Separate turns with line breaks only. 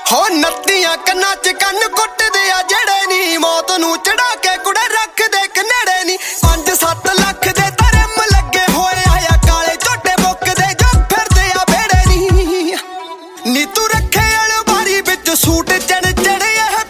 ਹੋ ਨੱਤੀਆਂ ਕੰਨਾਂ 'ਚ ਕੰਨ ਕੁੱਟਦੇ ਆ ਜਿਹੜੇ ਨੀ ਮੌਤ ਨੂੰ ਚੜਾ